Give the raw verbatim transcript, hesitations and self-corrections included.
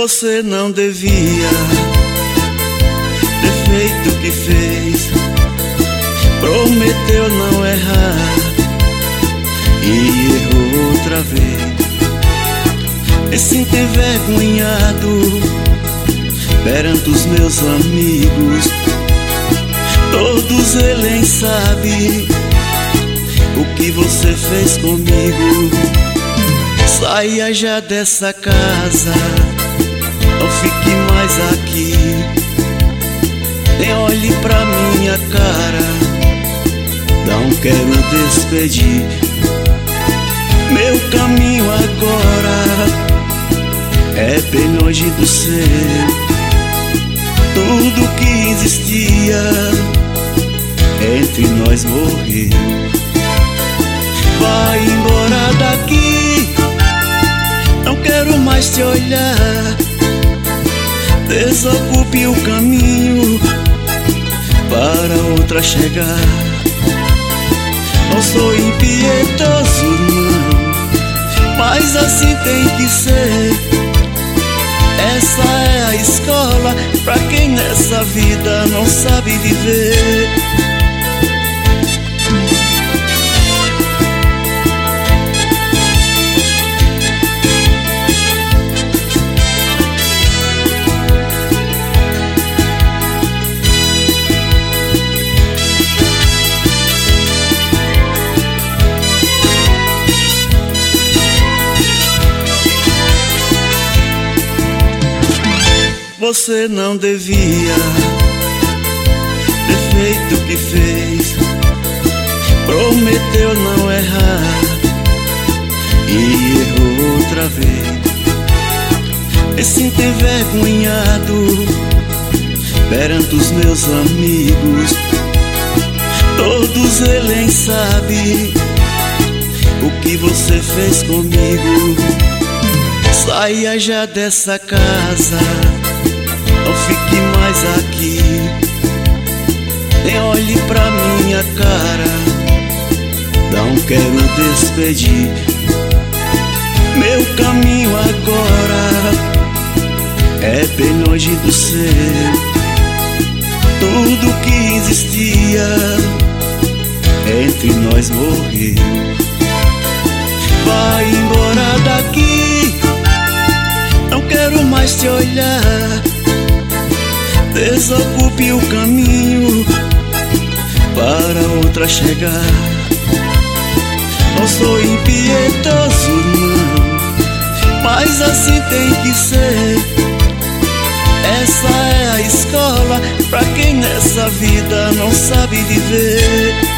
Você não devia ter feito o que fez. Prometeu não errar e errou outra vez. E se tem envergonhado perante os meus amigos, todos eles sabem o que você fez comigo. Saia já dessa casa, não fique mais aqui. Nem olhe pra minha cara, não quero despedir. Meu caminho agora é bem longe do seu. Tudo que existia entre nós morreu. Vai embora daqui, não quero mais te olhar. Desocupe o caminho para outra chegar. Não sou impiedoso não, mas assim tem que ser. Essa é a escola pra quem nessa vida não sabe viver. Você não devia ter feito o que fez. Prometeu não errar e errou outra vez. E se tem envergonhado perante os meus amigos, todos eles sabem o que você fez comigo. Saia já dessa casa, não fique mais aqui. Nem olhe pra minha cara, não quero despedir. Meu caminho agora é bem longe do seu. Tudo que existia entre nós morreu. Vai embora daqui, não quero mais te olhar. Desocupe o caminho para outra chegar. Não sou impiedoso não, mas assim tem que ser. Essa é a escola pra quem nessa vida não sabe viver.